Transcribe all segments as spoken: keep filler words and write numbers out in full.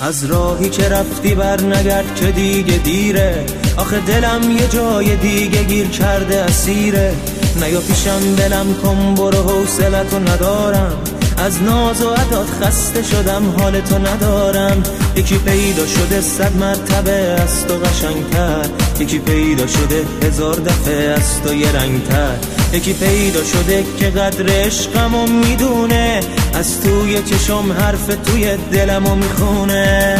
از راهی که رفتی بر نگرد که دیگه دیره، آخه دلم یه جای دیگه گیر کرده اسیره. نیا پیشم دلم کن برو حوصلتو ندارم، از ناز و عداد خسته شدم حالتو ندارم. یکی پیدا شده صد مرتبه از تو قشنگتر، یکی پیدا شده هزار دفعه از تو یه رنگتر. یکی پیدا شده که قدر عشقمو میدونه، از توی چشم حرف توی دلمو میخونه.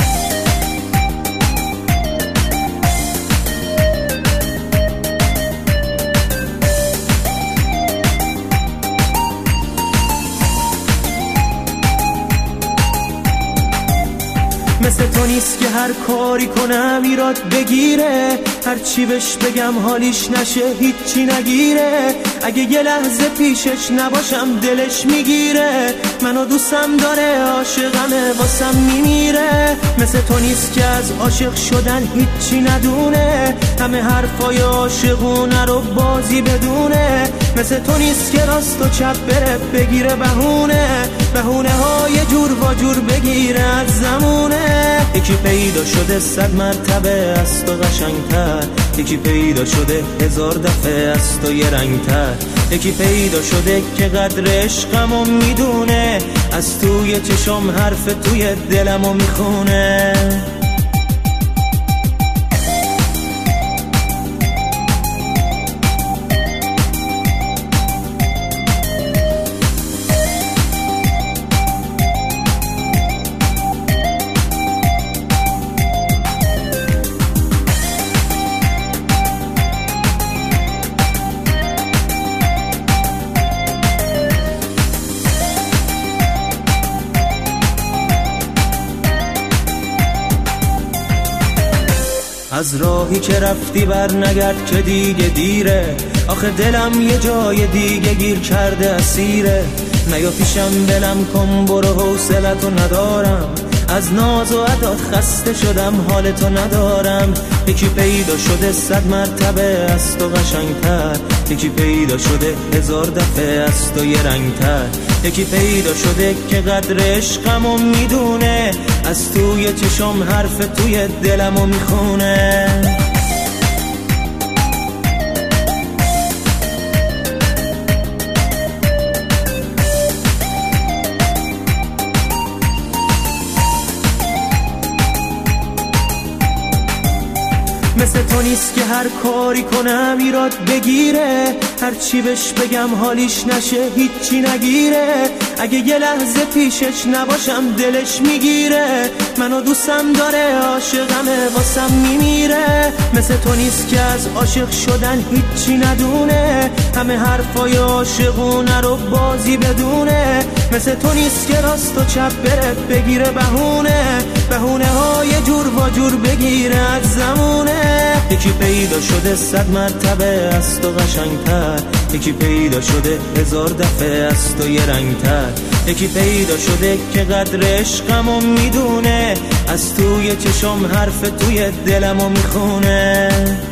مثل تو نیست که هر کاری کنم ایراد بگیره، هر چی بهش بگم حالیش نشه هیچی نگیره. اگه یه لحظه پیشش نباشم دلش میگیره، منو دوستم داره عاشقمه واسم میمیره. مثل تو نیست که از عاشق شدن هیچی ندونه، همه حرفای عاشقونه رو بازی بدونه. مثل تو نیست که راست و چپ بره بگیره بهونه، بهونه های جور و جور بگیره از زمونه. یکی پیدا شده صد مرتبه از تو قشنگتر، یکی پیدا شده هزار دفعه از تو یه رنگتر. یکی پیدا شده که قدر عشقمو میدونه، از توی چشم حرف توی دلمو میخونه. از راهی که رفتی بر نگرد که دیگه دیره، آخه دلم یه جای دیگه گیر کرده اسیره. نیا پیشم دلم کن برو حوصلتو ندارم، از ناز و عداد خسته شدم حالتو ندارم. یکی پیدا شده صد مرتبه از تو قشنگتر، یکی پیدا شده هزار دفعه از تو یه رنگتر. یکی پیدا شده که قدر عشقمو میدونه، از توی چشم حرف توی دلمو میخونه. مثل تو نیست که هر کاری کنم ایراد بگیره، هر چی بهش بگم حالیش نشه هیچی نگیره. اگه یه لحظه پیشش نباشم دلش میگیره، منو دوستم داره عاشقمه واسم میمیره. مثل تو نیست که از عاشق شدن هیچی ندونه، همه حرفای عاشقونه رو بازی بدونه. مثل تو نیست که راست و چپ بره بگیره بهونه، بهونه های جور و جور بگیره از زمونه. یکی پیدا شده صد مرتبه از تو قشنگتر، یکی پیدا شده هزار دفعه از تو یه رنگتر. یکی پیدا شده که قدر عشقمو میدونه، از توی چشم حرف توی دلمو میخونه.